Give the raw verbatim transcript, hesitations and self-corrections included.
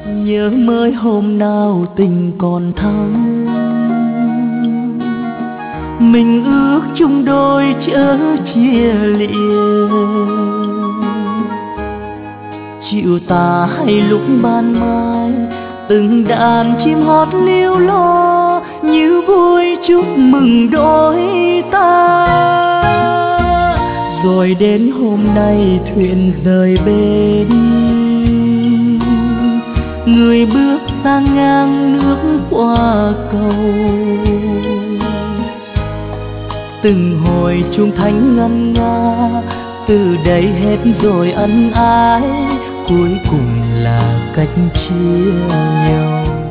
Nhớ mới hôm nào tình còn thắm, mình ước chung đôi chớ chia lìa. Chiều tà hay lúc ban mai, từng đàn chim hót líu lo như vui chúc mừng đôi ta. Rồi đến hôm nay thuyền rời bến, người bước sang ngang nước qua cầu. Từng hồi chuông thánh ngân nga, từ đây hết rồi ân ái, cuối cùng là cách chia nhau.